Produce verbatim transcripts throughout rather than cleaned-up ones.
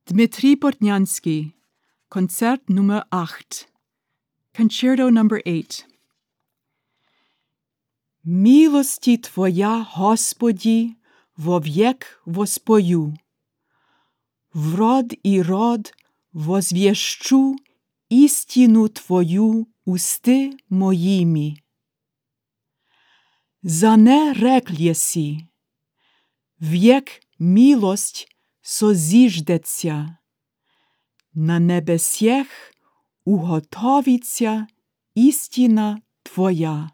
Dmitri Bortnyansky, Konzert Nummer acht, Concerto number eight. Милости Твоя, Господи, вовек воспою. В род и род возвещу истину Твою усты моими. За не рек еси, век милость созиждеться, на небесех уготовится истина Твоя.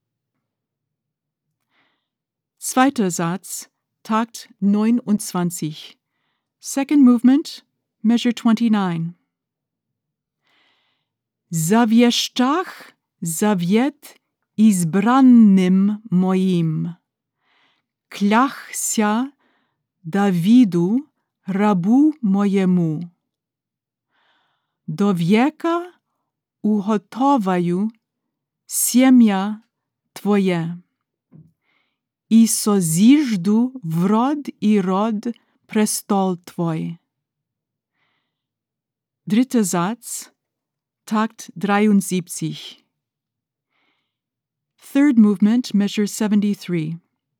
Zweiter Satz, Takt neunundzwanzig. Second movement, measure twenty-nine. Завещах завет избранным моим, клялся Давиду, рабу моему. До века уготоваю семя Твое, и созижду в род и род престол Твой. Dritter Satz, Takt dreiundsiebzig. Third movement, measure seventy-three.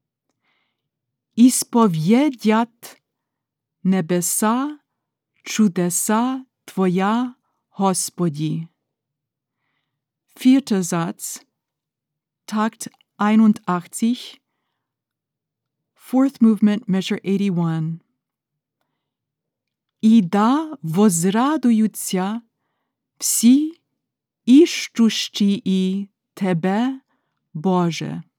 Исповедят небеса чудеса Твоя, Господи. Vierter Satz, Takt einundachtzig. Fourth movement, measure eighty-one. И да возрадуются все ищущие Тебе, Боже.